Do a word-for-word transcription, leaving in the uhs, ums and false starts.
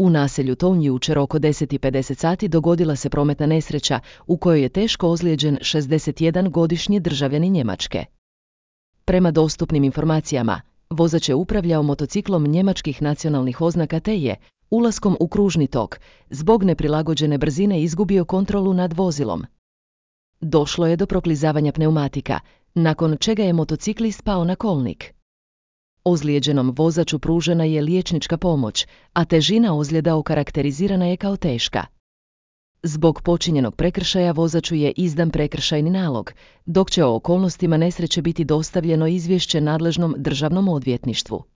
U naselju Tonji jučer oko deset i pedeset sati dogodila se prometna nesreća u kojoj je teško ozlijeđen šezdesetjedangodišnji državljanin Njemačke. Prema dostupnim informacijama, vozač je upravljao motociklom njemačkih nacionalnih oznaka te je, ulaskom u kružni tok, zbog neprilagođene brzine izgubio kontrolu nad vozilom. Došlo je do proklizavanja pneumatika, nakon čega je motociklist pao na kolnik. Ozlijeđenom vozaču pružena je liječnička pomoć, a težina ozljeda okarakterizirana je kao teška. Zbog počinjenog prekršaja vozaču je izdan prekršajni nalog, dok će o okolnostima nesreće biti dostavljeno izvješće nadležnom državnom odvjetništvu.